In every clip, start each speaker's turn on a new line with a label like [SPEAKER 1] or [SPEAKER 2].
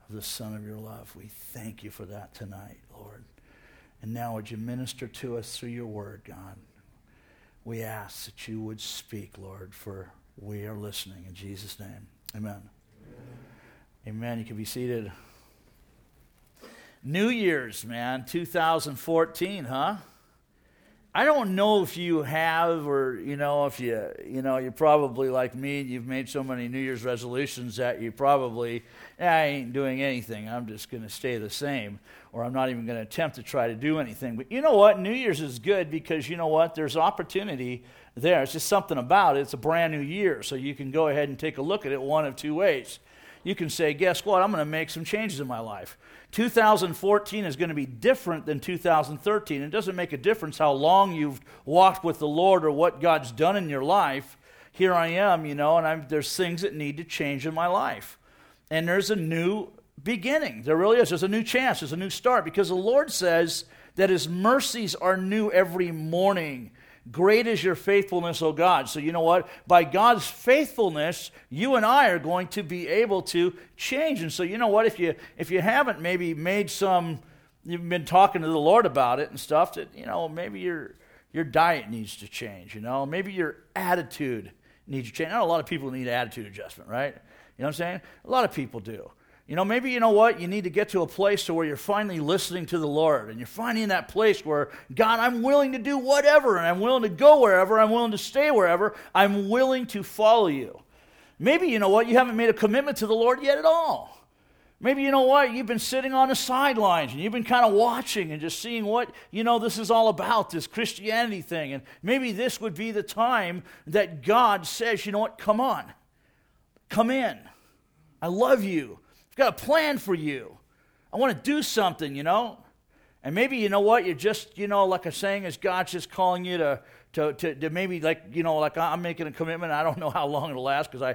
[SPEAKER 1] of the Son of your love. We thank you for that tonight, Lord. And now would you minister to us through your word, God? We ask that you would speak, Lord, for we are listening. In Jesus' name, amen. Amen. You can be seated. New Year's, man, 2014, huh? I don't know if you have, or if you're probably like me. You've made so many New Year's resolutions that you probably, I ain't doing anything. I'm just going to stay the same, or I'm not even going to attempt to try to do anything. But you know what? New Year's is good because you know what? There's opportunity there. It's just something about it. It's a brand new year, so you can go ahead and take a look at it one of two ways. You can say, guess what? I'm going to make some changes in my life. 2014 is going to be different than 2013. It doesn't make a difference how long you've walked with the Lord or what God's done in your life. Here I am, and there's things that need to change in my life. And there's a new beginning. There really is. There's a new chance. There's a new start because the Lord says that his mercies are new every morning. Great is your faithfulness, O God. So you know what? By God's faithfulness, you and I are going to be able to change. And so you know what? If you haven't maybe you've been talking to the Lord about it and stuff, that maybe your diet needs to change. Maybe your attitude needs to change. I know a lot of people need attitude adjustment, right? You know what I'm saying? A lot of people do. Maybe you know what? You need to get to a place to where you're finally listening to the Lord, and you're finally in that place where, God, I'm willing to do whatever, and I'm willing to go wherever, I'm willing to stay wherever, I'm willing to follow you. Maybe you know what? You haven't made a commitment to the Lord yet at all. Maybe you know what? You've been sitting on the sidelines, and you've been kind of watching and just seeing what, this is all about, this Christianity thing, and maybe this would be the time that God says, you know what? Come on. Come in. I love you. Got a plan for you. I want to do something, And maybe you know what, you're just, like I'm saying, is God's just calling you to maybe like I'm making a commitment. I don't know how long it'll last because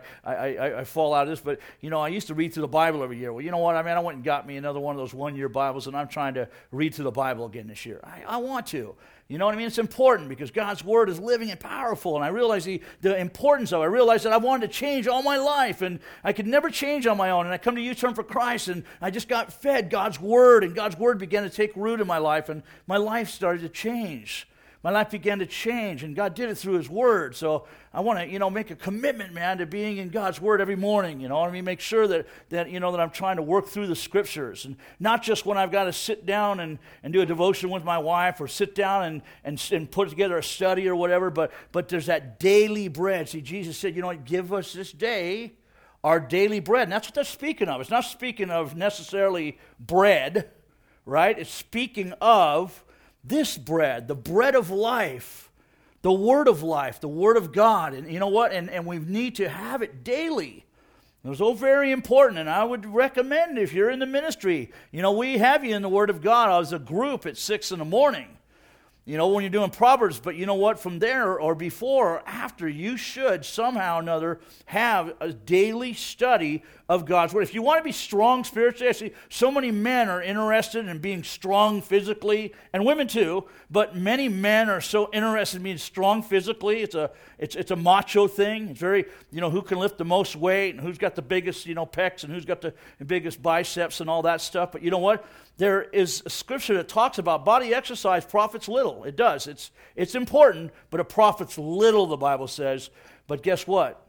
[SPEAKER 1] I fall out of this, but I used to read through the Bible every year. Well, you know what, I went and got me another one of those 1-year Bibles, and I'm trying to read through the Bible again this year. I want to. You know what I mean? It's important because God's Word is living and powerful, and I realize the importance of it. I realize that I wanted to change all my life, and I could never change on my own, and I come to U-Turn for Christ, and I just got fed God's Word, and God's Word began to take root in my life, and my life started to change. My life began to change, and God did it through His Word. So I want to, make a commitment, man, to being in God's Word every morning. Make sure that I'm trying to work through the Scriptures, and not just when I've got to sit down and do a devotion with my wife, or sit down and put together a study or whatever. But there's that daily bread. See, Jesus said, give us this day our daily bread, and that's what they're speaking of. It's not speaking of necessarily bread, right? It's speaking of this bread, the bread of life, the Word of life, the Word of God. And you know what? And we need to have it daily. It's so very important, and I would recommend if you're in the ministry, we have you in the Word of God as a group at 6 in the morning. When you're doing Proverbs, but you know what? From there or before or after, you should somehow or another have a daily study of God's Word. If you want to be strong spiritually, I see so many men are interested in being strong physically, and women too, but many men are so interested in being strong physically. It's a macho thing. It's very, who can lift the most weight, and who's got the biggest, pecs, and who's got the biggest biceps and all that stuff. But you know what? There is a scripture that talks about body exercise profits little. It does. It's important, but it profits little, the Bible says. But guess what?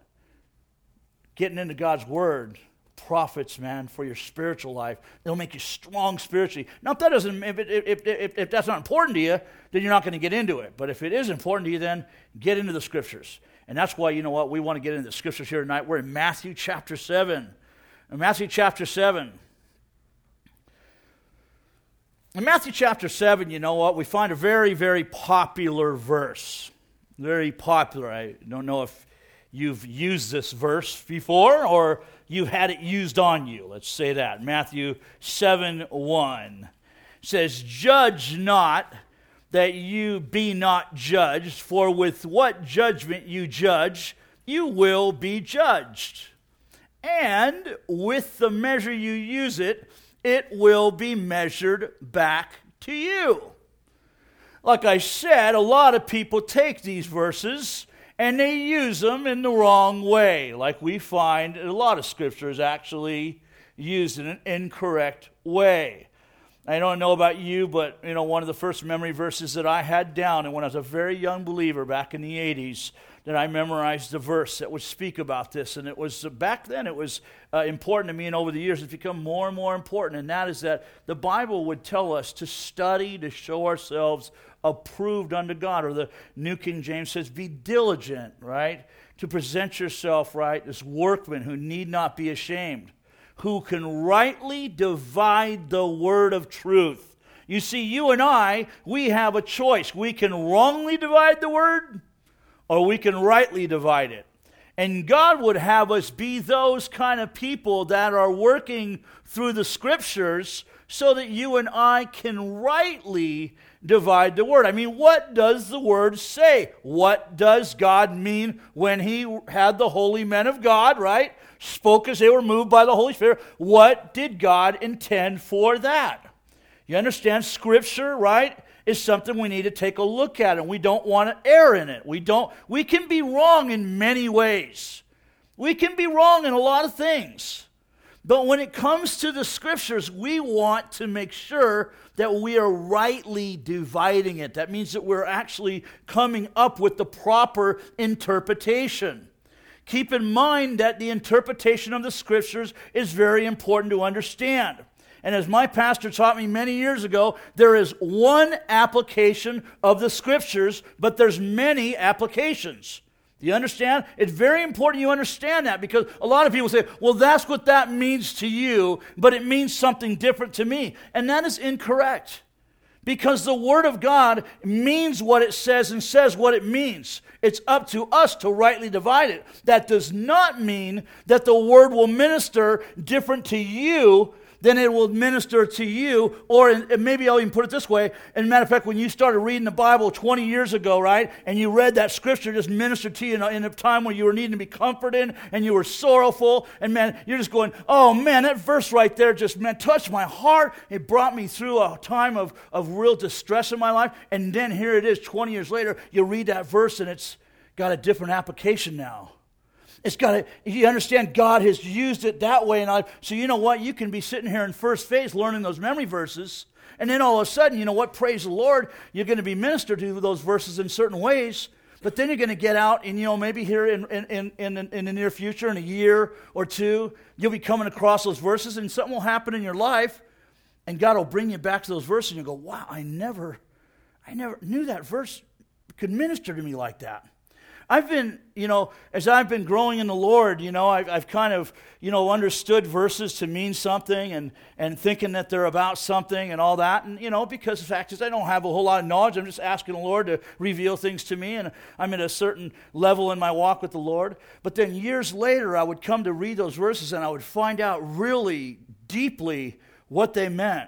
[SPEAKER 1] Getting into God's Word profits, man, for your spiritual life. It'll make you strong spiritually. Now, if that doesn't, if that's not important to you, then you're not going to get into it. But if it is important to you, then get into the Scriptures. And that's why, we want to get into the Scriptures here tonight. We're in Matthew chapter 7. In Matthew chapter 7. In Matthew chapter 7, we find a very, very popular verse. Very popular. I don't know if you've used this verse before or you've had it used on you. Let's say that. Matthew 7:1 says, "Judge not that you be not judged, for with what judgment you judge, you will be judged. And with the measure you use it, it will be measured back to you." Like I said, a lot of people take these verses and they use them in the wrong way, like we find a lot of scriptures actually used in an incorrect way. I don't know about you, but one of the first memory verses that I had down, and when I was a very young believer back in the 80s, that I memorized a verse that would speak about this. And it was, back then, it was important to me, and over the years it's become more and more important, and that is that the Bible would tell us to study, to show ourselves approved unto God, or the New King James says, be diligent, right? To present yourself, right, as workmen who need not be ashamed, who can rightly divide the word of truth. You see, you and I, we have a choice. We can wrongly divide the word, or we can rightly divide it. And God would have us be those kind of people that are working through the Scriptures so that you and I can rightly divide the word. I mean, what does the word say? What does God mean when he had the holy men of God, right, spoke as they were moved by the Holy Spirit? What did God intend for that? You understand, Scripture, right, is something we need to take a look at, and we don't want to err in it. We can be wrong in many ways. We can be wrong in a lot of things. But when it comes to the Scriptures, we want to make sure that we are rightly dividing it. That means that we're actually coming up with the proper interpretation. Keep in mind that the interpretation of the Scriptures is very important to understand. And as my pastor taught me many years ago, there is one application of the Scriptures, but there's many applications. Do you understand? It's very important you understand that, because a lot of people say, well, that's what that means to you, but it means something different to me. And that is incorrect, because the Word of God means what it says and says what it means. It's up to us to rightly divide it. That does not mean that the Word will minister different to you than it will minister to you. Or maybe I'll even put it this way. As a matter of fact, when you started reading the Bible 20 years ago, right, and you read that Scripture just ministered to you in a time when you were needing to be comforted and you were sorrowful, and man, you're just going, oh man, that verse right there just, man, touched my heart. It brought me through a time of real distress in my life. And then here it is, 20 years later, you read that verse and it's got a different application now. You understand, God has used it that way in life. So you know what? You can be sitting here in first phase learning those memory verses, and then all of a sudden, you know what? Praise the Lord, you're going to be ministered to those verses in certain ways, but then you're going to get out, and maybe here in the near future, in a year or two, you'll be coming across those verses, and something will happen in your life, and God will bring you back to those verses, and you'll go, wow, I never knew that verse could minister to me like that. I've been, as I've been growing in the Lord, I've kind of, understood verses to mean something and thinking that they're about something and all that. And, because the fact is I don't have a whole lot of knowledge. I'm just asking the Lord to reveal things to me. And I'm at a certain level in my walk with the Lord. But then years later, I would come to read those verses and I would find out really deeply what they meant.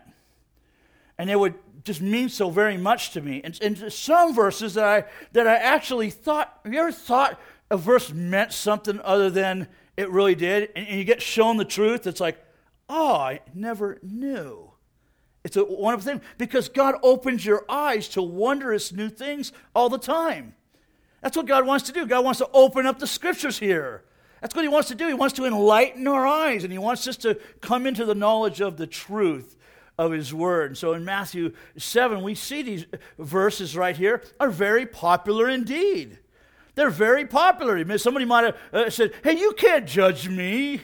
[SPEAKER 1] And they would just mean so very much to me. And some verses that I actually thought, have you ever thought a verse meant something other than it really did? And you get shown the truth, it's like, oh, I never knew. It's a wonderful thing, because God opens your eyes to wondrous new things all the time. That's what God wants to do. God wants to open up the Scriptures here. That's what he wants to do. He wants to enlighten our eyes, and he wants us to come into the knowledge of the truth of his word. And so in Matthew 7, we see these verses right here are very popular indeed. They're very popular. Somebody might have said, hey, you can't judge me.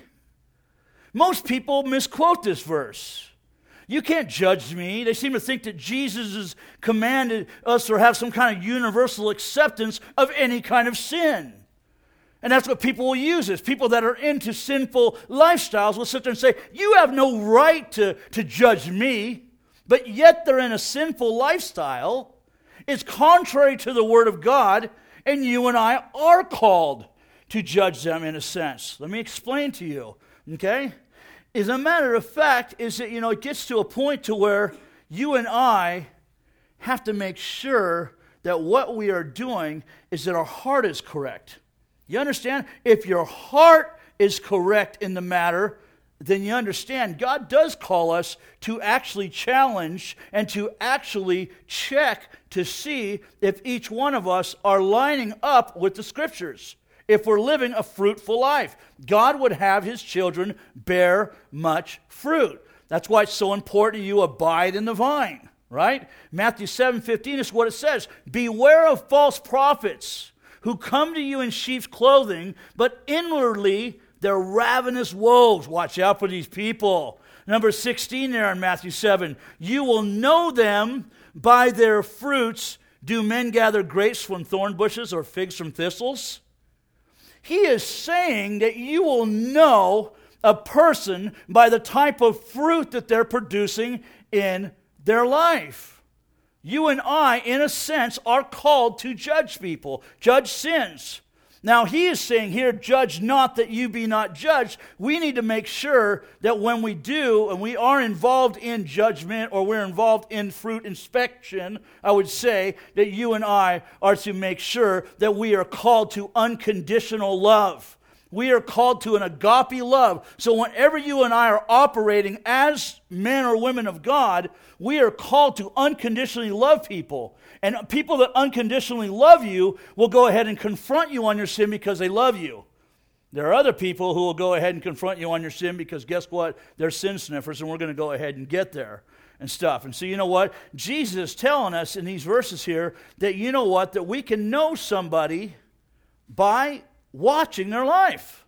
[SPEAKER 1] Most people misquote this verse. You can't judge me. They seem to think that Jesus has commanded us or have some kind of universal acceptance of any kind of sin. And that's what people will use this. People that are into sinful lifestyles will sit there and say, you have no right to judge me, but yet they're in a sinful lifestyle. It's contrary to the Word of God, and you and I are called to judge them in a sense. Let me explain to you, okay? As a matter of fact, is that, it gets to a point to where you and I have to make sure that what we are doing is that our heart is correct. You understand? If your heart is correct in the matter, then you understand God does call us to actually challenge and to actually check to see if each one of us are lining up with the Scriptures. if we're living a fruitful life. God would have his children bear much fruit. That's why it's so important you abide in the vine, right? Matthew 7:15 is what it says. Beware of false prophets who come to you in sheep's clothing, but inwardly they're ravenous wolves. Watch out for these people. Number 16 there in Matthew 7. You will know them by their fruits. Do men gather grapes from thorn bushes or figs from thistles? He is saying that you will know a person by the type of fruit that they're producing in their life. You and I, in a sense, are called to judge people, judge sins. Now, he is saying here, judge not that you be not judged. We need to make sure that when we do, and we are involved in judgment, or we're involved in fruit inspection, I would say that you and I are to make sure that we are called to unconditional love. We are called to an agape love. So whenever you and I are operating as men or women of God, we are called to unconditionally love people. And people that unconditionally love you will go ahead and confront you on your sin because they love you. There are other people who will go ahead and confront you on your sin because guess what? They're sin sniffers, and we're going to go ahead and get there and stuff. And so you know what? Jesus is telling us in these verses here that you know what? That we can know somebody by watching their life,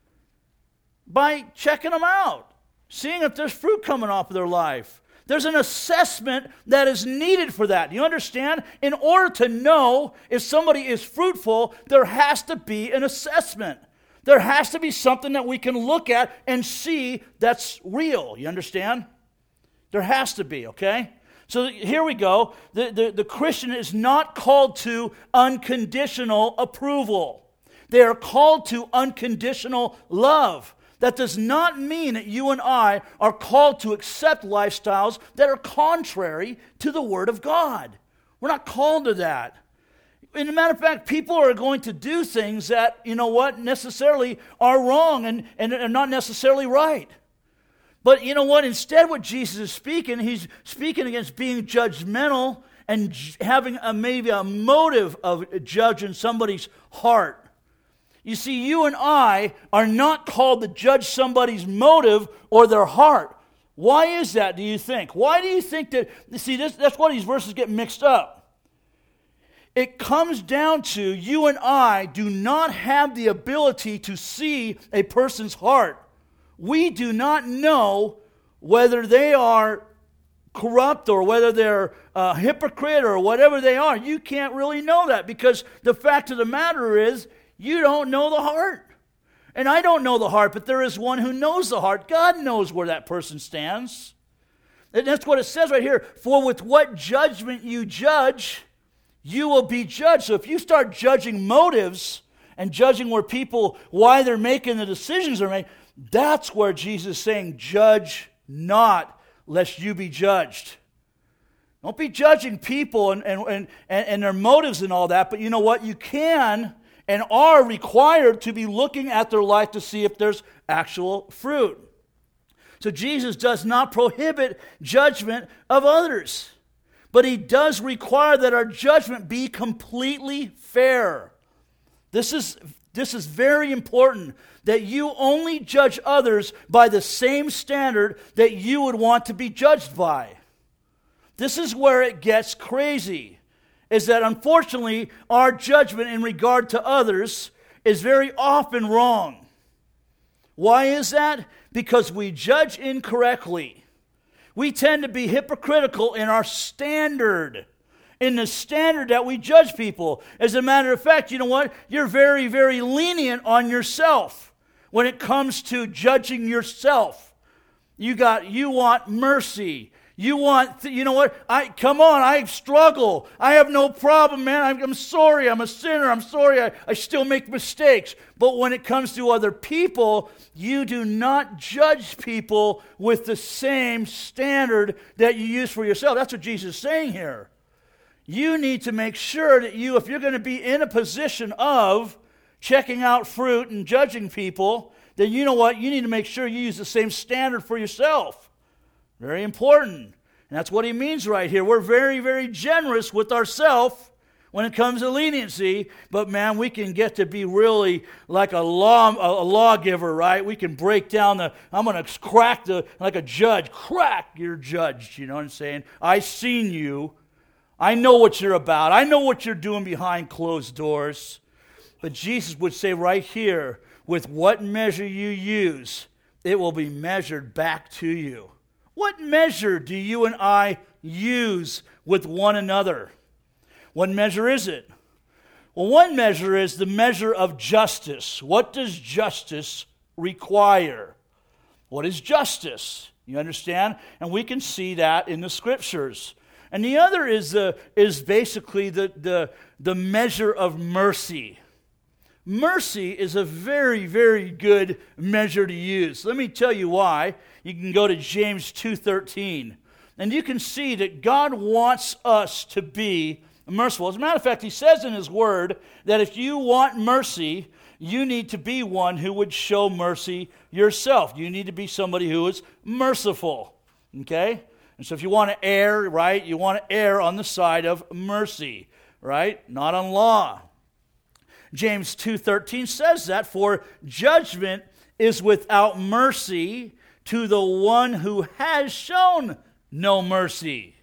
[SPEAKER 1] by checking them out, seeing if there's fruit coming off of their life. There's an assessment that is needed for that. You understand? In order to know if somebody is fruitful, there has to be an assessment. There has to be something that we can look at and see that's real. You understand? There has to be, okay? So here we go. The Christian is not called to unconditional approval. They are called to unconditional love. That does not mean that you and I are called to accept lifestyles that are contrary to the Word of God. We're not called to that. As a matter of fact, people are going to do things that, you know what, necessarily are wrong and are not necessarily right. But you know what? Instead, what Jesus is speaking, he's speaking against being judgmental and having maybe a motive of judging somebody's heart. You see, you and I are not called to judge somebody's motive or their heart. Why is that, do you think? Why do you think that, see, that's why these verses get mixed up. It comes down to you and I do not have the ability to see a person's heart. We do not know whether they are corrupt or whether they're a hypocrite or whatever they are. You can't really know that because the fact of the matter is, you don't know the heart. And I don't know the heart, but there is one who knows the heart. God knows where that person stands. And that's what it says right here. For with what judgment you judge, you will be judged. So if you start judging motives and judging where people, why they're making the decisions they're making, that's where Jesus is saying, judge not, lest you be judged. Don't be judging people and their motives and all that, but you know what? You can and are required to be looking at their life to see if there's actual fruit. So Jesus does not prohibit judgment of others, but he does require that our judgment be completely fair. This is very important, that you only judge others by the same standard that you would want to be judged by. This is where it gets crazy. Is that unfortunately our judgment in regard to others is very often wrong. Why is that? Because we judge incorrectly. We tend to be hypocritical in our standard, in the standard that we judge people. As a matter of fact, you know what? You're very, very lenient on yourself when it comes to judging yourself. You want mercy. You want, you know what? I struggle. I have no problem, man. I'm sorry. I'm a sinner. I'm sorry. I still make mistakes. But when it comes to other people, you do not judge people with the same standard that you use for yourself. That's what Jesus is saying here. You need to make sure that if you're going to be in a position of checking out fruit and judging people, then you know what? You need to make sure you use the same standard for yourself. Very important. And that's what he means right here. We're very, very generous with ourselves when it comes to leniency, but man, we can get to be really like a lawgiver, right? We can break down I'm going to crack like a judge, crack your judge, you know what I'm saying? I've seen you. I know what you're about. I know what you're doing behind closed doors. But Jesus would say right here, with what measure you use, it will be measured back to you. What measure do you and I use with one another? What measure is it? Well, one measure is the measure of justice. What does justice require? What is justice? You understand? And we can see that in the Scriptures. And the other is basically the measure of mercy. Mercy is a very, very good measure to use. Let me tell you why. You can go to James 2:13. And you can see that God wants us to be merciful. As a matter of fact, he says in his word that if you want mercy, you need to be one who would show mercy yourself. You need to be somebody who is merciful. Okay? And so if you want to err, right, you want to err on the side of mercy, right? Not on law. James 2:13 says that, for judgment is without mercy to the one who has shown no mercy.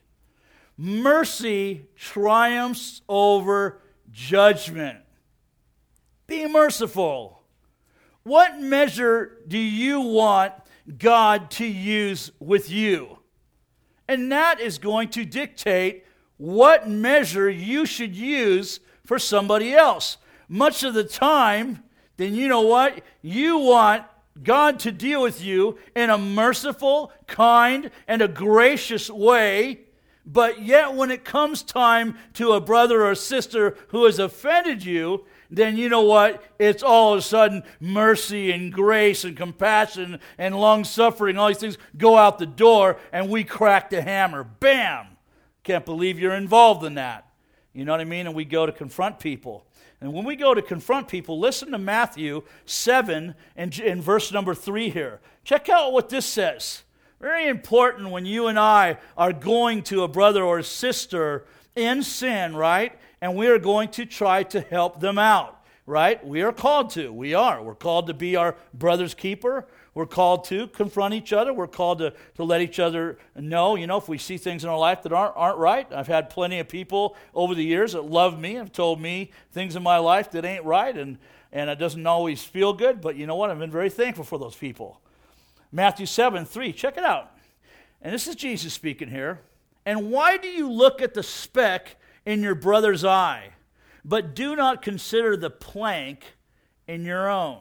[SPEAKER 1] Mercy triumphs over judgment. Be merciful. What measure do you want God to use with you? And that is going to dictate what measure you should use for somebody else. Much of the time, then you know what? You want God to deal with you in a merciful, kind, and a gracious way. But yet when it comes time to a brother or sister who has offended you, then you know what? It's all of a sudden mercy and grace and compassion and long-suffering, all these things go out the door and we crack the hammer. Bam! Can't believe you're involved in that. You know what I mean? And we go to confront people. And when we go to confront people, listen to Matthew 7 and verse number 3 here. Check out what this says. Very important when you and I are going to a brother or a sister in sin, right? And we are going to try to help them out, right? We are called to. We are. We're called to be our brother's keeper. We're called to confront each other. We're called to let each other know, if we see things in our life that aren't right. I've had plenty of people over the years that love me, have told me things in my life that ain't right, and it doesn't always feel good, but you know what? I've been very thankful for those people. Matthew 7:3, check it out. And this is Jesus speaking here. And why do you look at the speck in your brother's eye, but do not consider the plank in your own?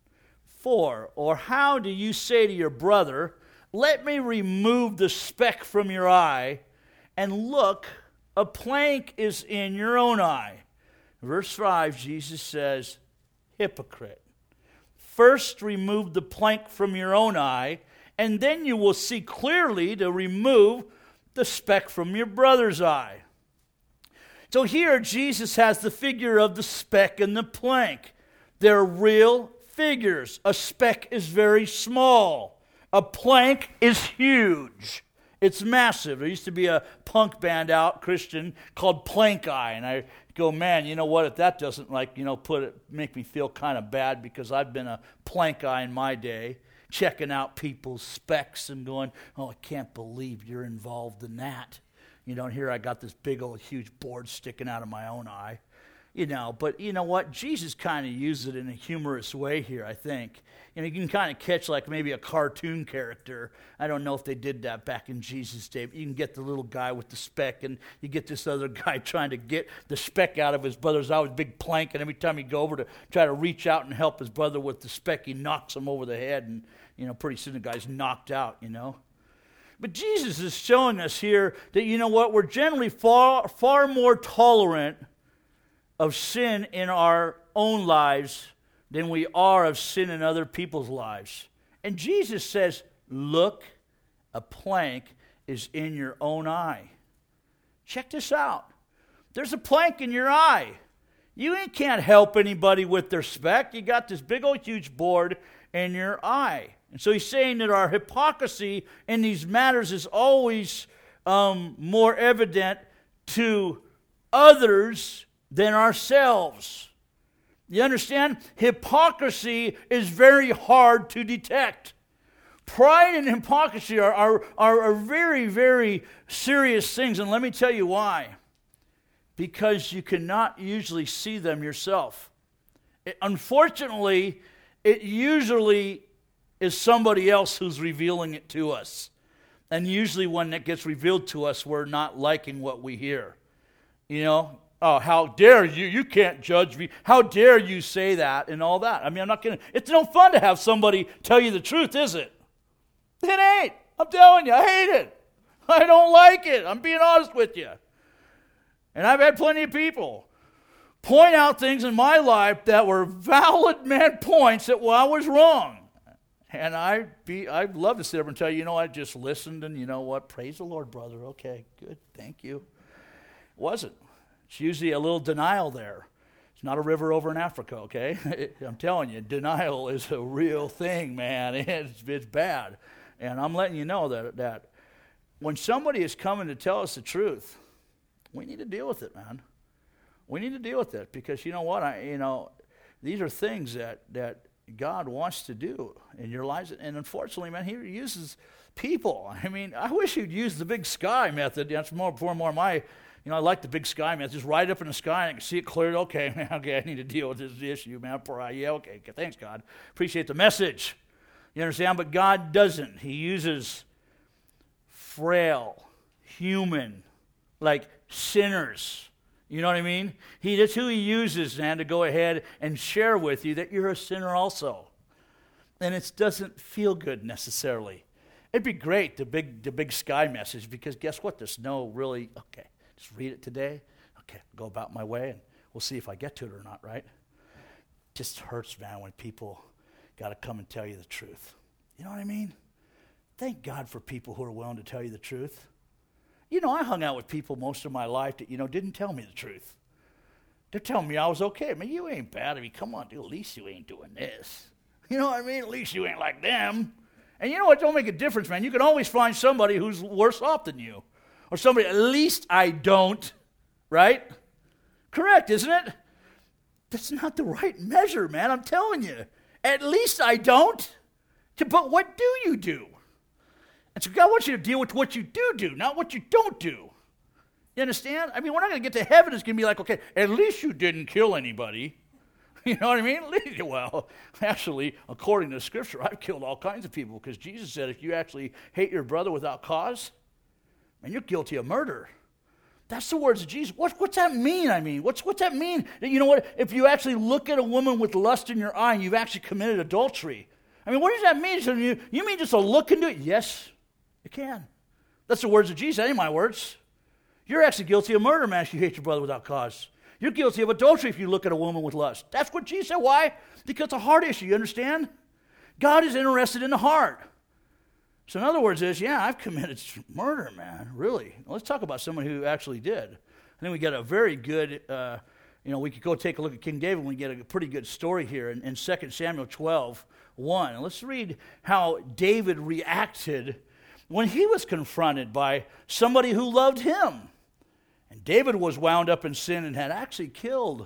[SPEAKER 1] Or how do you say to your brother, let me remove the speck from your eye, and look, a plank is in your own eye? Verse 5, Jesus says, hypocrite. First remove the plank from your own eye, and then you will see clearly to remove the speck from your brother's eye. So here Jesus has the figure of the speck and the plank. They're real figures. A speck is very small. A plank is huge. It's massive. There used to be a punk band out, Christian, called Plank Eye, and I go, man, you know what? If that doesn't make me feel kind of bad, because I've been a plank eye in my day, checking out people's specks and going, oh, I can't believe you're involved in that. And here I got this big old huge board sticking out of my own eye. But you know what? Jesus kind of used it in a humorous way here, I think. You can kind of catch like maybe a cartoon character. I don't know if they did that back in Jesus' day, but you can get the little guy with the speck, and you get this other guy trying to get the speck out of his brother's eye with a big plank, and every time he go over to try to reach out and help his brother with the speck, he knocks him over the head, and pretty soon the guy's knocked out, But Jesus is showing us here that, we're generally far more tolerant of sin in our own lives than we are of sin in other people's lives. And Jesus says, look, a plank is in your own eye. Check this out. There's a plank in your eye. You can't help anybody with their speck. You got this big old huge board in your eye. And so he's saying that our hypocrisy in these matters is always more evident to others than ourselves. You understand? Hypocrisy is very hard to detect. Pride and hypocrisy are very, very serious things, and let me tell you why. Because you cannot usually see them yourself. Unfortunately, it usually is somebody else who's revealing it to us. And usually when it gets revealed to us, we're not liking what we hear. You know, oh, how dare you? You can't judge me. How dare you say that and all that? I mean, I'm not going to, it's no fun to have somebody tell you the truth, is it? It ain't. I'm telling you, I hate it. I don't like it. I'm being honest with you. And I've had plenty of people point out things in my life that were valid points that I was wrong. And I'd love to sit up and tell you, you know, I just listened and you know what? Praise the Lord, brother. Okay, good. Thank you. It wasn't. It's usually a little denial there. It's not a river over in Africa, okay? I'm telling you, denial is a real thing, man. It's bad. And I'm letting you know that when somebody is coming to tell us the truth, we need to deal with it, man. We need to deal with it because you know what? These are things that God wants to do in your lives. And unfortunately, man, he uses people. I mean, I wish he'd use the big sky method. That's more my, I like the big sky method. Just ride up in the sky and I can see it clearly. Okay, man, okay, I need to deal with this issue, man. Yeah, okay, thanks, God. Appreciate the message. You understand? But God doesn't. He uses frail, human, like sinners. You know what I mean? That's who he uses, man, to go ahead and share with you that you're a sinner also. And it doesn't feel good necessarily. It'd be great, the big sky message, because guess what? There's no really, okay, just read it today. Okay, go about my way, and we'll see if I get to it or not, right? It just hurts, man, when people got to come and tell you the truth. You know what I mean? Thank God for people who are willing to tell you the truth. You know, I hung out with people most of my life that, didn't tell me the truth. They're telling me I was okay. I mean, you ain't bad. I mean, come on, dude, at least you ain't doing this. You know what I mean? At least you ain't like them. And you know what? Don't make a difference, man. You can always find somebody who's worse off than you. Or somebody, at least I don't, right? Correct, isn't it? That's not the right measure, man. I'm telling you. At least I don't. But what do you do? And so God wants you to deal with what you do, not what you don't do. You understand? I mean, we're not going to get to heaven. It's going to be like, okay, at least you didn't kill anybody. You know what I mean? Well, actually, according to Scripture, I've killed all kinds of people because Jesus said if you actually hate your brother without cause, man, you're guilty of murder. That's the words of Jesus. What's that mean? I mean, what's that mean? You know what? If you actually look at a woman with lust in your eye, you've actually committed adultery. I mean, what does that mean? So you mean just a look into it? Yes, it can. That's the words of Jesus. That ain't my words. You're actually guilty of murder, man, if you hate your brother without cause. You're guilty of adultery if you look at a woman with lust. That's what Jesus said. Why? Because it's a heart issue, you understand? God is interested in the heart. So in other words, I've committed murder, man, really. Let's talk about someone who actually did. I think we got a very good, we could go take a look at King David and we get a pretty good story here in 2 Samuel 12:1. And let's read how David reacted when he was confronted by somebody who loved him. And David was wound up in sin and had actually killed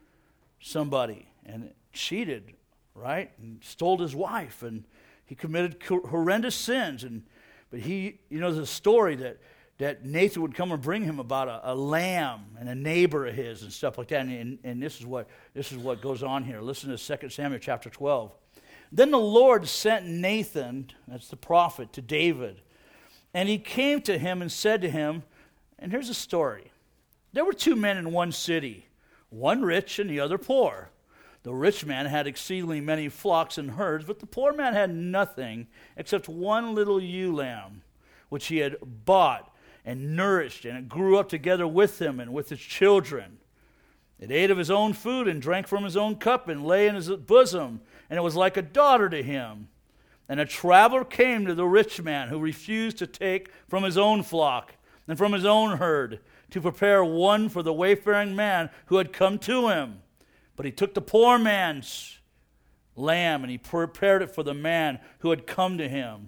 [SPEAKER 1] somebody and cheated, right? And stole his wife, and he committed horrendous sins. But there's a story that Nathan would come and bring him about a lamb and a neighbor of his and stuff like that. And this is what goes on here. Listen to 2 Samuel chapter 12. Then the Lord sent Nathan, that's the prophet, to David. And he came to him and said to him, and here's the story. There were two men in one city, one rich and the other poor. The rich man had exceedingly many flocks and herds, but the poor man had nothing except one little ewe lamb, which he had bought and nourished, and it grew up together with him and with its children. It ate of his own food and drank from his own cup and lay in his bosom, and it was like a daughter to him. And a traveler came to the rich man who refused to take from his own flock and from his own herd to prepare one for the wayfaring man who had come to him. But he took the poor man's lamb and he prepared it for the man who had come to him.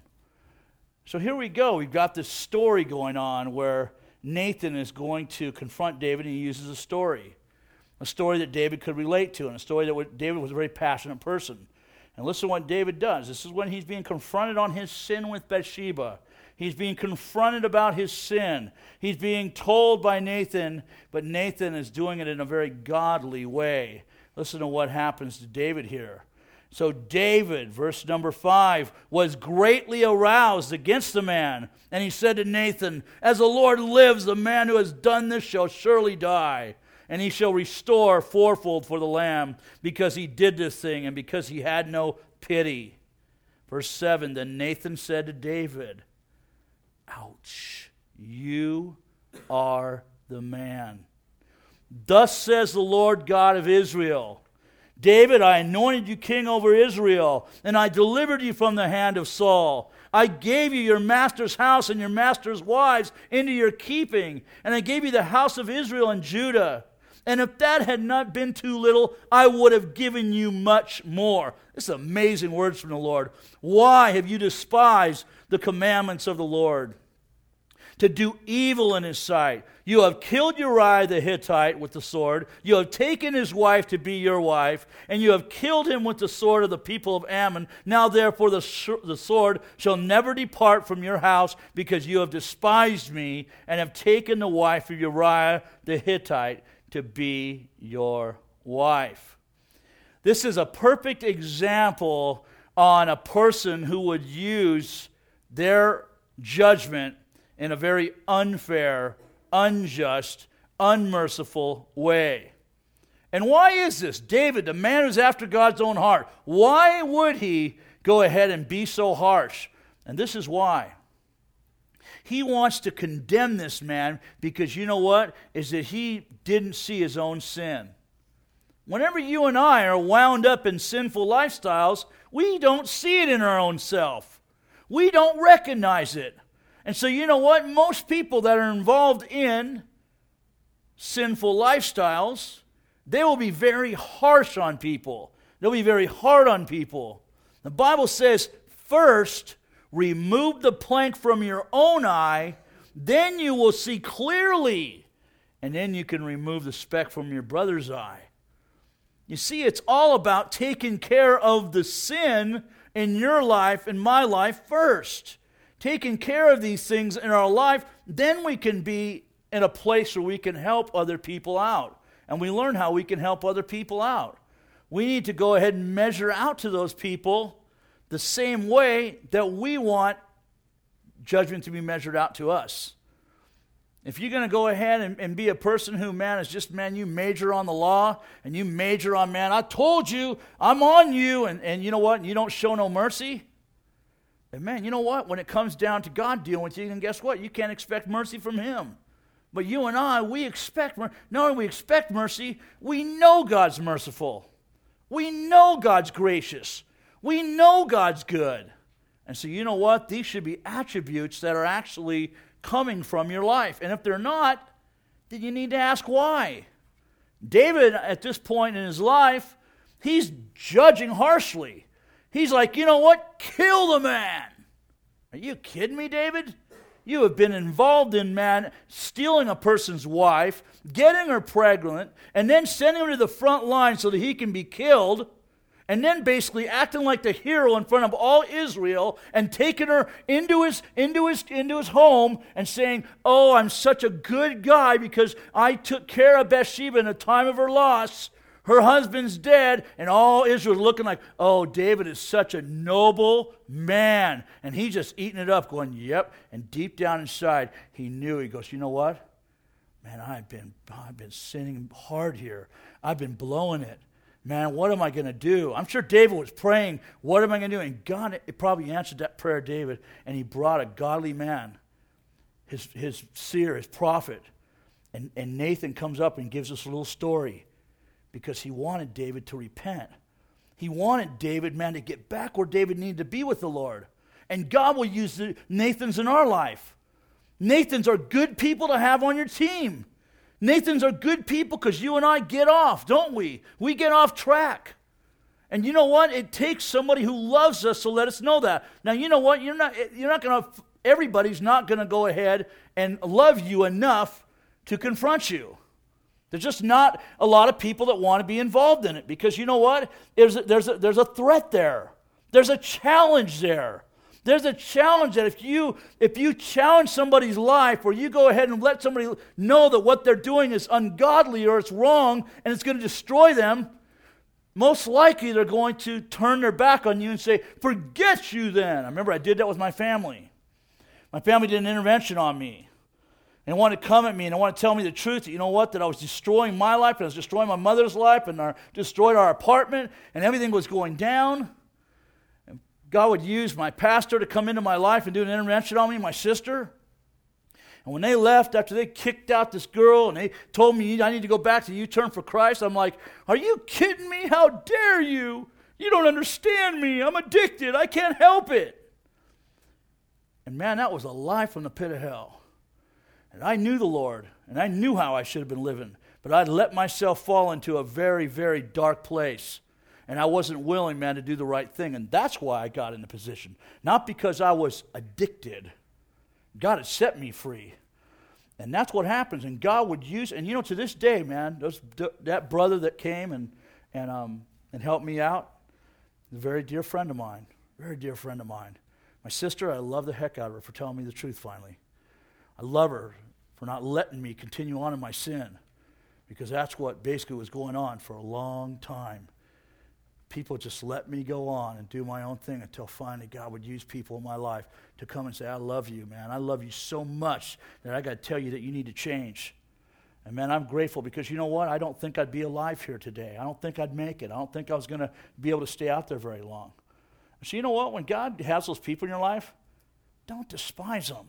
[SPEAKER 1] So here we go. We've got this story going on where Nathan is going to confront David, and he uses a story. a story that David could relate to, and a story that David was a very passionate person. And listen to what David does. This is when he's being confronted on his sin with Bathsheba. He's being confronted about his sin. He's being told by Nathan, but Nathan is doing it in a very godly way. Listen to what happens to David here. So David, verse number 5, was greatly aroused against the man. And he said to Nathan, "As the Lord lives, the man who has done this shall surely die. And he shall restore fourfold for the lamb, because he did this thing, and because he had no pity." Verse 7, then Nathan said to David, "Ouch, you are the man. Thus says the Lord God of Israel, David, I anointed you king over Israel, and I delivered you from the hand of Saul. I gave you your master's house and your master's wives into your keeping, and I gave you the house of Israel and Judah. And if that had not been too little, I would have given you much more." This is amazing words from the Lord. "Why have you despised the commandments of the Lord, to do evil in his sight? You have killed Uriah the Hittite with the sword. You have taken his wife to be your wife, and you have killed him with the sword of the people of Ammon. Now therefore the sword shall never depart from your house, because you have despised me and have taken the wife of Uriah the Hittite to be your wife." This is a perfect example on a person who would use their judgment in a very unfair, unjust, unmerciful way. And why is this? David, the man who's after God's own heart, why would he go ahead and be so harsh? And this is why. He wants to condemn this man because you know what? Is that he didn't see his own sin. Whenever you and I are wound up in sinful lifestyles, we don't see it in our own self. We don't recognize it. And so you know what? Most people that are involved in sinful lifestyles, they will be very harsh on people. They'll be very hard on people. The Bible says, first, remove the plank from your own eye, then you will see clearly, and then you can remove the speck from your brother's eye. You see, it's all about taking care of the sin in your life and my life first. Taking care of these things in our life, then we can be in a place where we can help other people out. And we learn how we can help other people out. We need to go ahead and measure out to those people the same way that we want judgment to be measured out to us. If you're going to go ahead and be a person who, man, is just, man, you major on the law and you major on, man, I told you, I'm on you, and you know what, and you don't show no mercy, and man, you know what, when it comes down to God dealing with you, then guess what, you can't expect mercy from him. But you and I, we expect mercy. Not only we expect mercy, we know God's merciful. We know God's gracious. We know God's good. And so you know what, these should be attributes that are actually coming from your life. And if they're not, then you need to ask why. David, at this point in his life, he's judging harshly. He's like, you know what? Kill the man. Are you kidding me, David? You have been involved in, man, stealing a person's wife, getting her pregnant, and then sending her to the front line so that he can be killed, and then basically acting like the hero in front of all Israel and taking her into his home and saying, oh, I'm such a good guy because I took care of Bathsheba in the time of her loss. Her husband's dead, and all Israel's looking like, oh, David is such a noble man. And he's just eating it up, going, yep. And deep down inside, he knew. He goes, you know what? Man, I've been sinning hard here. I've been blowing it. Man, what am I going to do? I'm sure David was praying, what am I going to do? And God probably answered that prayer, David, and he brought a godly man, his seer, his prophet. And Nathan comes up and gives us a little story because he wanted David to repent. He wanted David, man, to get back where David needed to be with the Lord. And God will use the Nathans in our life. Nathans are good people to have on your team. Nathans are good people because you and I get off, don't we? We get off track. And you know what? It takes somebody who loves us to let us know that. Now, you know what? Everybody's not going to go ahead and love you enough to confront you. There's just not a lot of people that want to be involved in it because you know what? There's a threat there. There's a challenge there. There's a challenge that if you challenge somebody's life or you go ahead and let somebody know that what they're doing is ungodly or it's wrong and it's going to destroy them, most likely they're going to turn their back on you and say, forget you then. I remember I did that with my family. My family did an intervention on me. And wanted to come at me and wanted to tell me the truth that, you know what, that I was destroying my life and I was destroying my mother's life and destroyed our apartment and everything was going down. And God would use my pastor to come into my life and do an intervention on me, my sister. And when they left, after they kicked out this girl and they told me I need to go back to U-turn for Christ, I'm like, are you kidding me? How dare you? You don't understand me. I'm addicted. I can't help it. And man, that was a lie from the pit of hell. And I knew the Lord, and I knew how I should have been living, but I'd let myself fall into a very, very dark place. And I wasn't willing, man, to do the right thing. And that's why I got in the position. Not because I was addicted. God had set me free. And that's what happens. And God would use, and you know, to this day, man, that brother that came and helped me out, a very dear friend of mine. Very dear friend of mine. My sister, I love the heck out of her for telling me the truth finally. I love her for not letting me continue on in my sin because that's what basically was going on for a long time. People just let me go on and do my own thing until finally God would use people in my life to come and say, I love you, man. I love you so much that I got to tell you that you need to change. And man, I'm grateful because you know what? I don't think I'd be alive here today. I don't think I'd make it. I don't think I was going to be able to stay out there very long. So you know what? When God has those people in your life, don't despise them.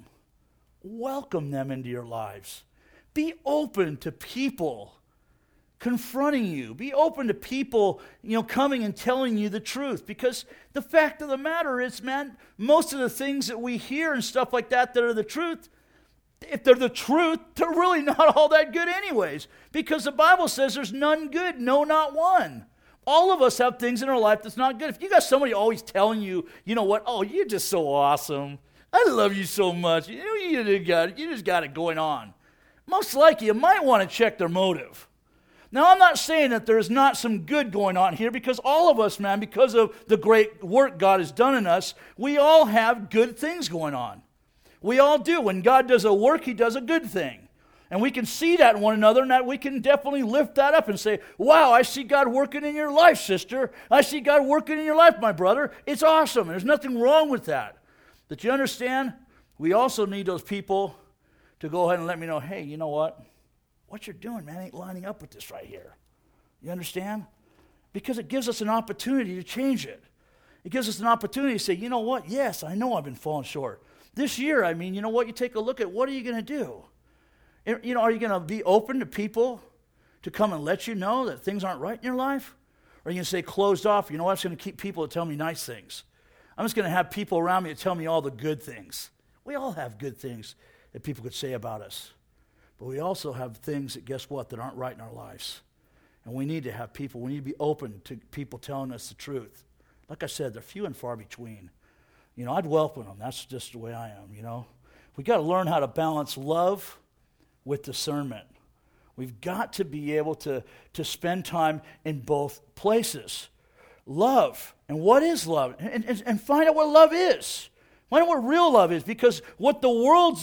[SPEAKER 1] Welcome them into your lives. Be open to people confronting you. Be open to people, coming and telling you the truth. Because the fact of the matter is, man, most of the things that we hear and stuff like that are the truth, if they're the truth, they're really not all that good anyways. Because the Bible says there's none good, no, not one. All of us have things in our life that's not good. If you got somebody always telling you, you know what, oh, you're just so awesome. I love you so much. You just got it going on. Most likely, you might want to check their motive. Now, I'm not saying that there's not some good going on here because all of us, man, because of the great work God has done in us, we all have good things going on. We all do. When God does a work, He does a good thing. And we can see that in one another, and that we can definitely lift that up and say, wow, I see God working in your life, sister. I see God working in your life, my brother. It's awesome. There's nothing wrong with that. But you understand, we also need those people to go ahead and let me know, hey, you know what? What you're doing, man, ain't lining up with this right here. You understand? Because it gives us an opportunity to change it. It gives us an opportunity to say, you know what? Yes, I know I've been falling short. This year, you know what? You take a look at what are you going to do? Are you going to be open to people to come and let you know that things aren't right in your life? Or are you going to stay closed off? You know what? I'm just going to keep people to tell me nice things. I'm just going to have people around me to tell me all the good things. We all have good things that people could say about us. But we also have things that, guess what, that aren't right in our lives. And we need to have people, we need to be open to people telling us the truth. Like I said, they're few and far between. I'd welcome them. That's just the way I am, We got to learn how to balance love with discernment. We've got to be able to spend time in both places. Love. And what is love? And find out what love is. Find out what real love is. Because what the world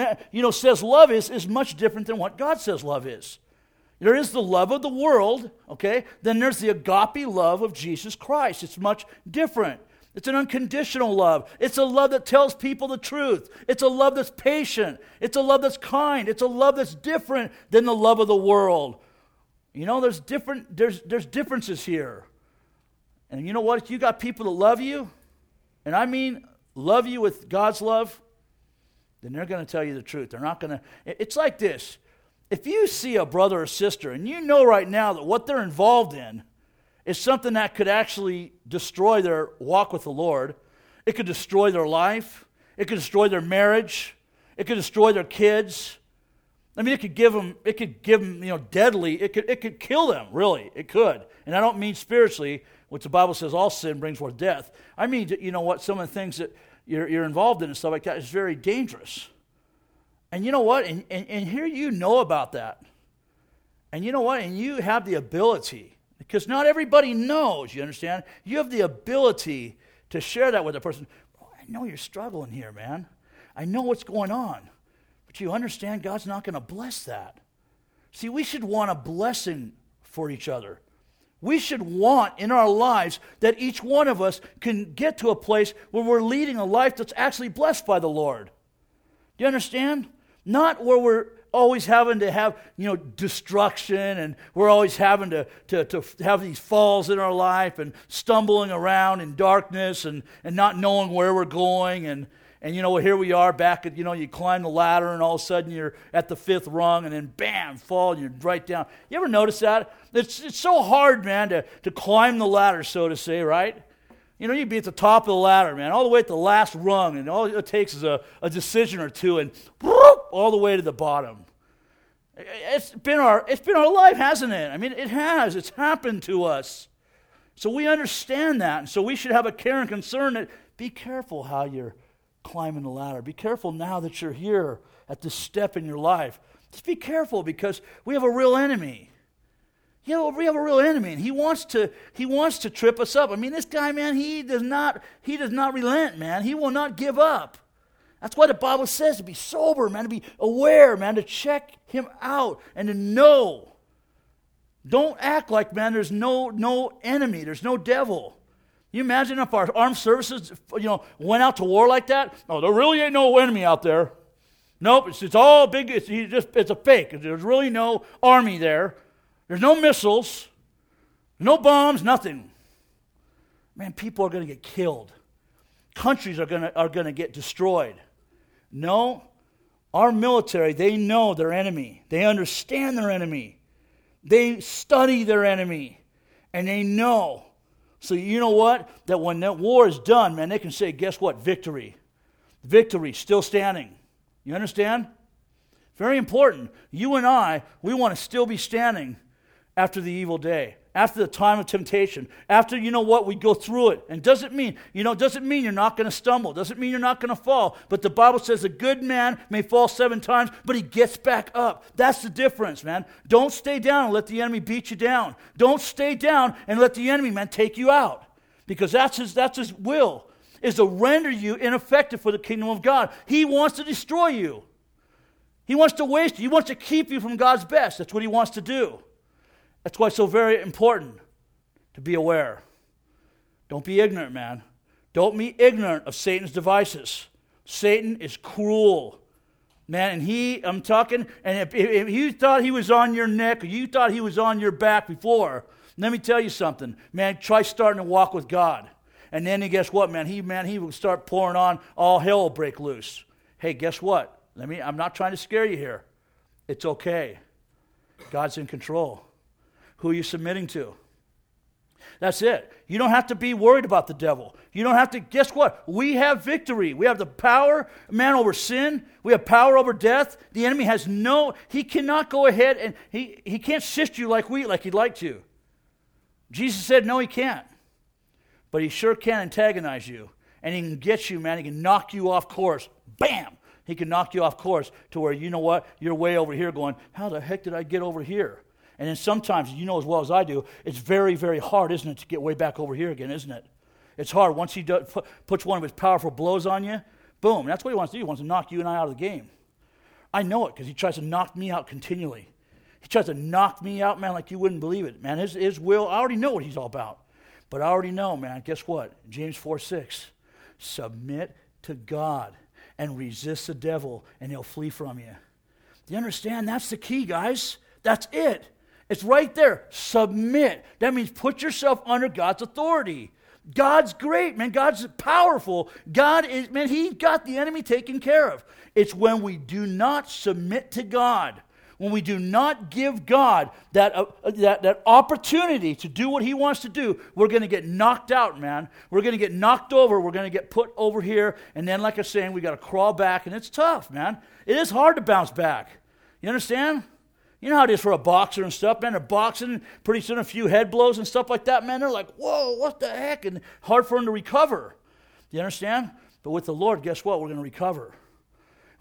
[SPEAKER 1] says love is much different than what God says love is. There is the love of the world, okay? Then there's the agape love of Jesus Christ. It's much different. It's an unconditional love. It's a love that tells people the truth. It's a love that's patient. It's a love that's kind. It's a love that's different than the love of the world. There's differences here. And you know what? If you got people that love you, and I mean love you with God's love, then they're going to tell you the truth. They're not going to. It's like this. If you see a brother or sister, and you know right now that what they're involved in is something that could actually destroy their walk with the Lord, it could destroy their life, it could destroy their marriage, it could destroy their kids. It could give them, deadly, it could kill them, really, it could. And I don't mean spiritually, which the Bible says all sin brings forth death. I mean, some of the things that you're involved in and stuff like that is very dangerous. And you know what? And here you know about that. And you know what? And you have the ability, because not everybody knows, you understand? You have the ability to share that with a person. Oh, I know you're struggling here, man. I know what's going on. But you understand God's not going to bless that. See, we should want a blessing for each other. We should want in our lives that each one of us can get to a place where we're leading a life that's actually blessed by the Lord. Do you understand? Not where we're always having to have, destruction, and we're always having to have these falls in our life and stumbling around in darkness and not knowing where we're going. And here we are back at, you climb the ladder and all of a sudden you're at the 5th rung and then bam, fall and you're right down. You ever notice that? It's so hard, man, to climb the ladder, so to say, right? You'd be at the top of the ladder, man, all the way at the last rung, and all it takes is a decision or two, and whoop, all the way to the bottom. It's been our life, hasn't it? I mean, it has. It's happened to us. So we understand that, and so we should have a care and concern that be careful how you're climbing the ladder. Be careful now that you're here at this step in your life. Just be careful, because we have a real enemy. We have a real enemy, and he wants to trip us up. I mean, this guy, man, he does not relent, man. He will not give up. That's why the Bible says to be sober, man, to be aware, man, to check him out and to know. Don't act like, man, there's no enemy, there's no devil. You imagine if our armed services, went out to war like that? Oh, there really ain't no enemy out there. Nope, it's all big. It's a fake. There's really no army there. There's no missiles, no bombs, nothing. Man, people are going to get killed. Countries are going to get destroyed. No, our military, they know their enemy. They understand their enemy. They study their enemy, and they know. So you know what? That when that war is done, man, they can say, guess what? Victory. Victory, still standing. You understand? Very important. You and I, we want to still be standing after the evil day, after the time of temptation, after, we go through it. And doesn't mean you're not going to stumble. Doesn't mean you're not going to fall. But the Bible says a good man may fall 7 times, but he gets back up. That's the difference, man. Don't stay down and let the enemy beat you down. Don't stay down and let the enemy, man, take you out. Because that's his will, is to render you ineffective for the kingdom of God. He wants to destroy you. He wants to waste you. He wants to keep you from God's best. That's what he wants to do. That's why it's so very important to be aware. Don't be ignorant, man. Don't be ignorant of Satan's devices. Satan is cruel, man. And I'm talking, and if you thought he was on your neck, or you thought he was on your back before, let me tell you something, man. Try starting to walk with God, and then guess what, man? He will start pouring on. All hell will break loose. Hey, guess what? I'm not trying to scare you here. It's okay. God's in control. Who are you submitting to? That's it. You don't have to be worried about the devil. You don't have to, guess what? We have victory. We have the power, man, over sin. We have power over death. The enemy he cannot go ahead and he can't sift you like wheat like he'd like to. Jesus said, no, he can't. But he sure can antagonize you. And he can get you, man. He can knock you off course. Bam! He can knock you off course to where, you know what? You're way over here going, how the heck did I get over here? And then sometimes, you know as well as I do, it's very, very hard, isn't it, to get way back over here again, isn't it? It's hard. Once he puts one of his powerful blows on you, boom. That's what he wants to do. He wants to knock you and I out of the game. I know it because he tries to knock me out continually. He tries to knock me out, man, like you wouldn't believe it. Man, his will, I already know what he's all about. But I already know, man, guess what? James 4:6, submit to God and resist the devil, and he'll flee from you. Do you understand? That's the key, guys. That's it. It's right there. Submit. That means put yourself under God's authority. God's great, man. God's powerful. God is, man, he got the enemy taken care of. It's when we do not submit to God, when we do not give God that opportunity to do what he wants to do, we're going to get knocked out, man. We're going to get knocked over. We're going to get put over here. And then, like I was saying, we got to crawl back. And it's tough, man. It is hard to bounce back. You understand? You know how it is for a boxer and stuff, man. They're boxing, pretty soon a few head blows and stuff like that, man. They're like, whoa, what the heck? And hard for them to recover. You understand? But with the Lord, guess what? We're going to recover.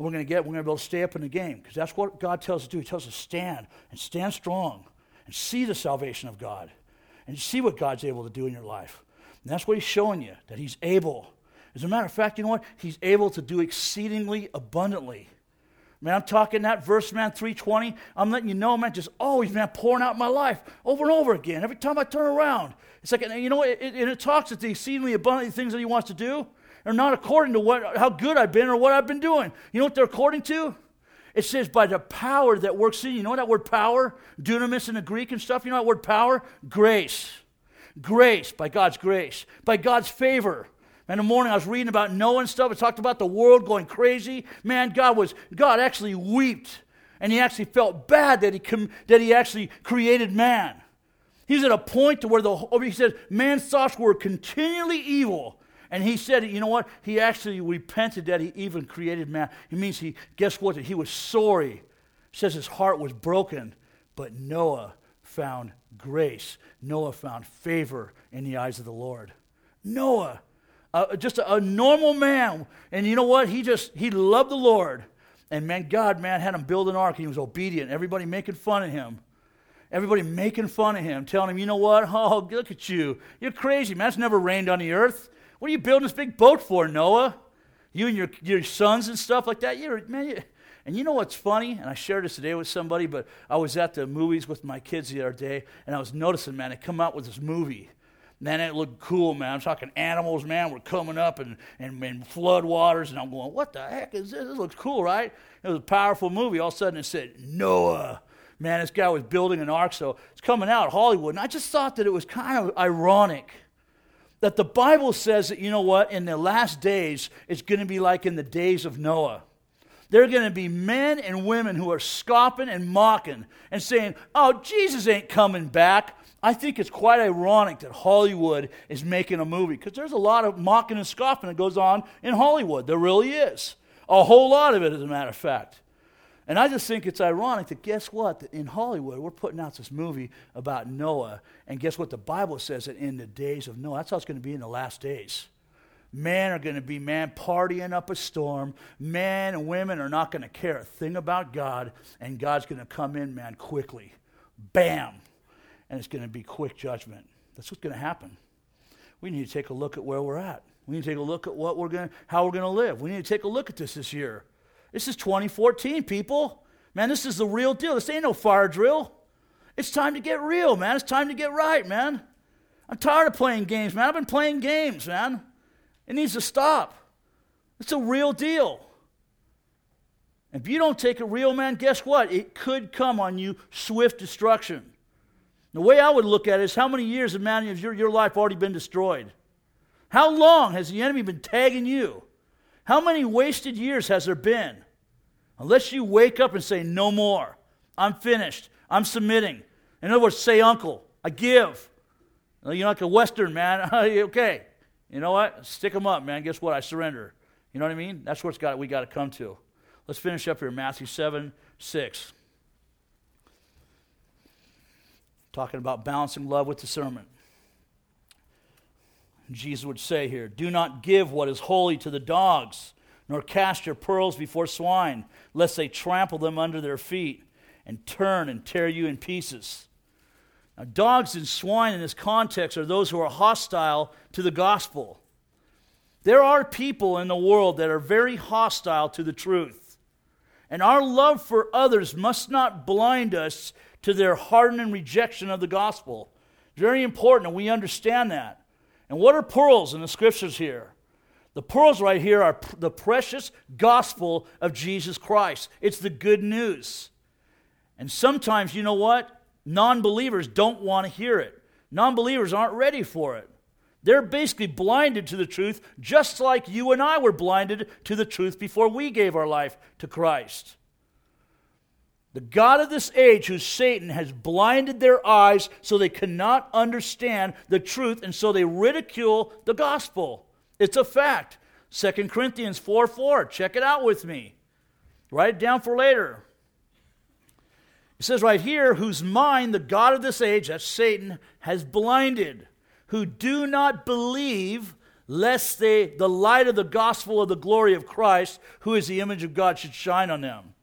[SPEAKER 1] we're going to be able to stay up in the game, because that's what God tells us to do. He tells us to stand, and stand strong, and see the salvation of God, and see what God's able to do in your life. And that's what he's showing you, that he's able. As a matter of fact, you know what? He's able to do exceedingly abundantly. Man, I'm talking that verse, man, 3:20. I'm letting you know, man, just always, man, pouring out in my life over and over again. Every time I turn around, it's like, you know, it talks at the exceedingly abundant things that he wants to do. They're not according to how good I've been or what I've been doing. You know what they're according to? It says by the power that works in you. You know that word power? Dunamis in the Greek and stuff. You know that word power? Grace. Grace, by God's grace. By God's favor. In the morning I was reading about Noah and stuff. It talked about the world going crazy. Man, God actually wept. And he actually felt bad that he actually created man. He's at a point to where he said man's thoughts were continually evil. And he said, you know what? He actually repented that he even created man. It means guess what? He was sorry. It says his heart was broken. But Noah found grace. Noah found favor in the eyes of the Lord. Noah, just a normal man. And you know what? He loved the Lord. And man, God, man, had him build an ark. And he was obedient. Everybody making fun of him. Everybody making fun of him. Telling him, you know what? Oh, look at you. You're crazy, man. It's never rained on the earth. What are you building this big boat for, Noah? You and your sons and stuff like that? And you know what's funny? And I shared this today with somebody, but I was at the movies with my kids the other day, and I was noticing, man, they come out with this movie. Man, it looked cool, man. I'm talking animals, man, were coming up and flood waters, and I'm going, what the heck is this? This looks cool, right? It was a powerful movie. All of a sudden it said, Noah. Man, this guy was building an ark, so it's coming out of Hollywood. And I just thought that it was kind of ironic that the Bible says that, you know what, in the last days, it's going to be like in the days of Noah. There are going to be men and women who are scoffing and mocking and saying, oh, Jesus ain't coming back. I think it's quite ironic that Hollywood is making a movie, because there's a lot of mocking and scoffing that goes on in Hollywood. There really is. A whole lot of it, as a matter of fact. And I just think it's ironic that, guess what, that in Hollywood, we're putting out this movie about Noah, and guess what, the Bible says that in the days of Noah, that's how it's going to be in the last days. Men are going to be, partying up a storm. Men and women are not going to care a thing about God, and God's going to come in, quickly. Bam! And it's going to be quick judgment. That's what's going to happen. We need to take a look at where we're at. We need to take a look at how we're going to live. We need to take a look at this year. This is 2014, people. Man, this is the real deal. This ain't no fire drill. It's time to get real, man. It's time to get right, man. I'm tired of playing games, man. I've been playing games, man. It needs to stop. It's a real deal. If you don't take it real, man, guess what? It could come on you swift destruction. The way I would look at it is, how many years of your life already been destroyed? How long has the enemy been tagging you? How many wasted years has there been? Unless you wake up and say, no more. I'm finished. I'm submitting. In other words, say, uncle, I give. You're like a Western, man. Okay. You know what? Stick them up, man. Guess what? I surrender. You know what I mean? That's where we got to come to. Let's finish up here. Matthew 7:6. Talking about balancing love with discernment. Jesus would say here, do not give what is holy to the dogs, nor cast your pearls before swine, lest they trample them under their feet and turn and tear you in pieces. Now, dogs and swine in this context are those who are hostile to the gospel. There are people in the world that are very hostile to the truth. And our love for others must not blind us to their hardened rejection of the gospel. Very important that we understand that. And what are pearls in the scriptures here? The pearls right here are the precious gospel of Jesus Christ. It's the good news. And sometimes, you know what? Non-believers don't want to hear it. Non-believers aren't ready for it. They're basically blinded to the truth, just like you and I were blinded to the truth before we gave our life to Christ. The God of this age, who's Satan, has blinded their eyes so they cannot understand the truth, and so they ridicule the gospel. It's a fact. 2 Corinthians 4:4. Check it out with me. Write it down for later. It says right here, whose mind the God of this age, that's Satan, has blinded, who do not believe, lest the light of the gospel of the glory of Christ, who is the image of God, should shine on them.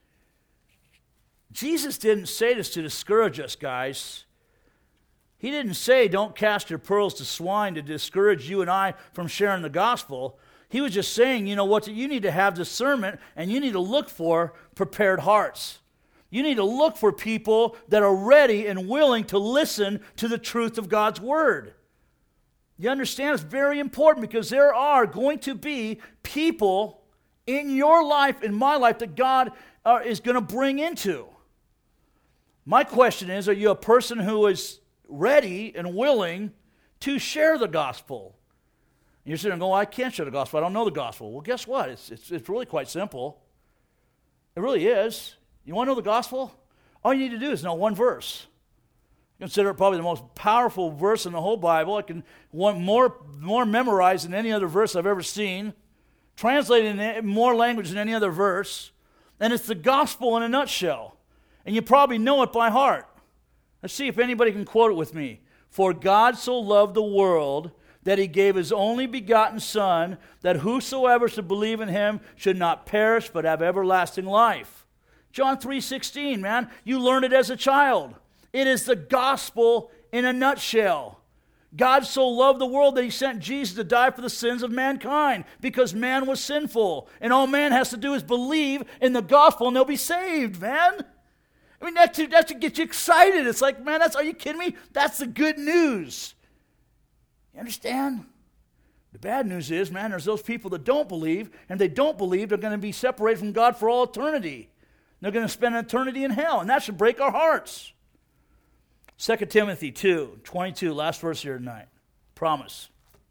[SPEAKER 1] Jesus didn't say this to discourage us, guys. He didn't say, don't cast your pearls to swine, to discourage you and I from sharing the gospel. He was just saying, you know what, you need to have discernment, and you need to look for prepared hearts. You need to look for people that are ready and willing to listen to the truth of God's word. You understand? It's very important, because there are going to be people in your life, in my life, that God is going to bring into. My question is, are you a person who is ready and willing to share the gospel? And you're sitting there going, well, I can't share the gospel. I don't know the gospel. Well, guess what? It's really quite simple. It really is. You want to know the gospel? All you need to do is know one verse. Consider it probably the most powerful verse in the whole Bible. I can want more memorized than any other verse I've ever seen. Translated in more language than any other verse. And it's the gospel in a nutshell. And you probably know it by heart. Let's see if anybody can quote it with me. For God so loved the world that he gave his only begotten Son, that whosoever should believe in him should not perish but have everlasting life. John 3:16, man. You learned it as a child. It is the gospel in a nutshell. God so loved the world that he sent Jesus to die for the sins of mankind, because man was sinful. And all man has to do is believe in the gospel and they'll be saved, man. I mean, that should get you excited. It's like, man, are you kidding me? That's the good news. You understand? The bad news is, man, there's those people that don't believe, and they don't believe they're going to be separated from God for all eternity. They're going to spend an eternity in hell, and that should break our hearts. 2 Timothy 2:22, last verse here tonight. Promise.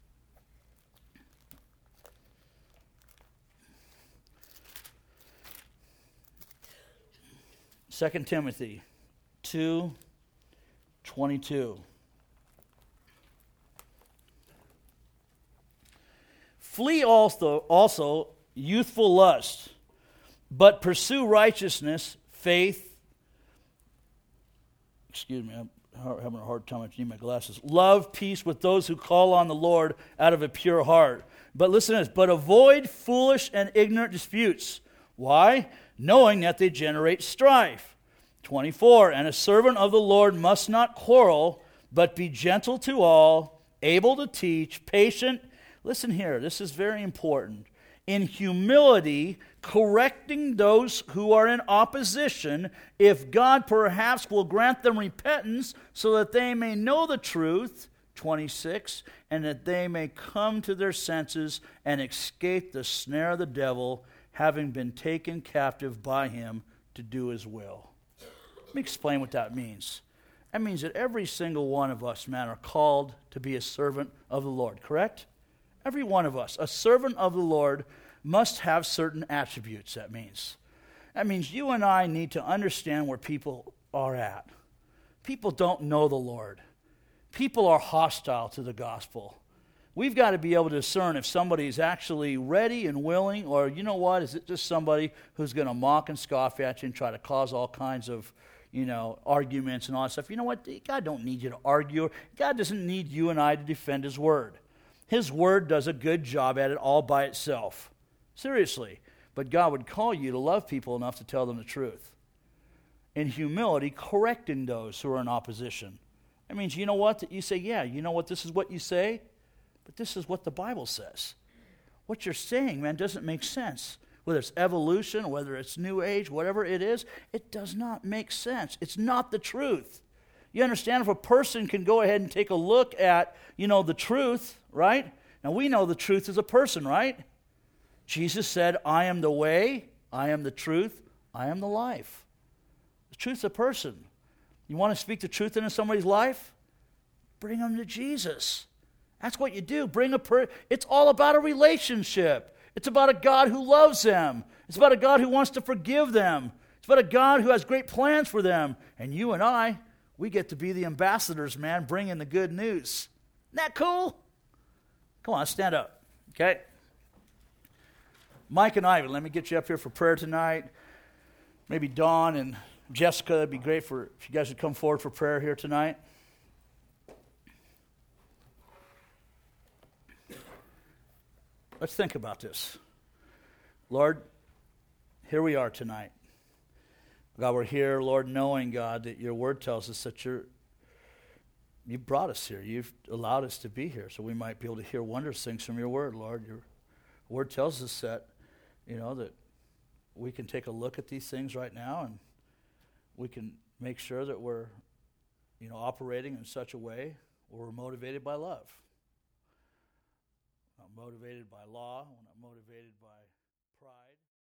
[SPEAKER 1] Second Timothy 2:22. Flee also youthful lust, but pursue righteousness, faith. Excuse me, I'm having a hard time. I need my glasses. Love, peace with those who call on the Lord out of a pure heart. But listen to this. But avoid foolish and ignorant disputes. Why? Knowing that they generate strife. 24. And a servant of the Lord must not quarrel, but be gentle to all, able to teach, patient. Listen here, this is very important. In humility, correcting those who are in opposition, if God perhaps will grant them repentance, so that they may know the truth, 26, and that they may come to their senses and escape the snare of the devil, having been taken captive by him to do his will. Let me explain what that means. That means that every single one of us, man, are called to be a servant of the Lord, correct? Every one of us, a servant of the Lord, must have certain attributes, that means. That means you and I need to understand where people are at. People don't know the Lord. People are hostile to the gospel. We've got to be able to discern if somebody is actually ready and willing, or you know what, is it just somebody who's going to mock and scoff at you and try to cause all kinds of, arguments and all that stuff. You know what? God don't need you to argue. God doesn't need you and I to defend his word. His word does a good job at it all by itself. Seriously. But God would call you to love people enough to tell them the truth. In humility, correcting those who are in opposition. That means, you know what? That you say, yeah, you know what? This is what you say, but this is what the Bible says. What you're saying, man, doesn't make sense. Whether it's evolution, whether it's New Age, whatever it is, it does not make sense. It's not the truth. You understand, if a person can go ahead and take a look at, the truth, right? Now, we know the truth is a person, right? Jesus said, I am the way, I am the truth, I am the life. The truth's a person. You want to speak the truth into somebody's life? Bring them to Jesus. That's what you do. It's all about a relationship. It's about a God who loves them. It's about a God who wants to forgive them. It's about a God who has great plans for them. And you and I, we get to be the ambassadors, man, bringing the good news. Isn't that cool? Come on, stand up, okay? Mike and Ivan, let me get you up here for prayer tonight. Maybe Dawn and Jessica, it'd be great if you guys would come forward for prayer here tonight. Let's think about this. Lord, here we are tonight. God, we're here, Lord, knowing, God, that your word tells us that you brought us here. You've allowed us to be here so we might be able to hear wondrous things from your word, Lord. Your word tells us that, that we can take a look at these things right now and we can make sure that we're, operating in such a way where we're motivated by love. Not motivated by law, we're not motivated by pride.